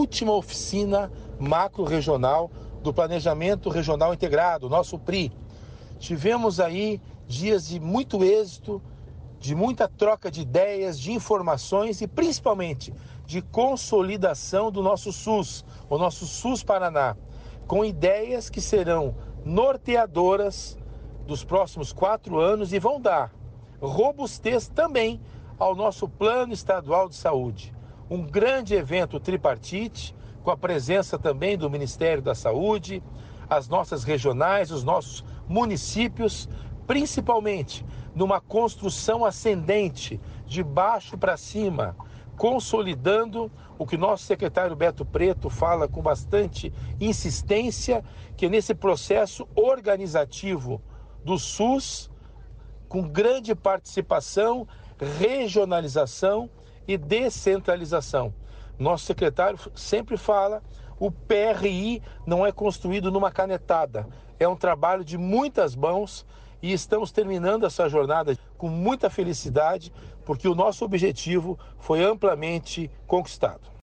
última oficina macro-regional do Planejamento Regional Integrado, nosso PRI. Tivemos aí dias de muito êxito, de muita troca de ideias, de informações e principalmente de consolidação do nosso SUS, o nosso SUS Paraná, com ideias que serão norteadoras dos próximos 4 anos e vão dar robustez também ao nosso Plano Estadual de Saúde. Um grande evento tripartite, com a presença também do Ministério da Saúde, as nossas regionais, os nossos municípios, principalmente numa construção ascendente, de baixo para cima, consolidando o que nosso secretário Beto Preto fala com bastante insistência, que nesse processo organizativo do SUS, com grande participação, regionalização e descentralização. Nosso secretário sempre fala, o PRI não é construído numa canetada, é um trabalho de muitas mãos e estamos terminando essa jornada com muita felicidade, porque o nosso objetivo foi amplamente conquistado.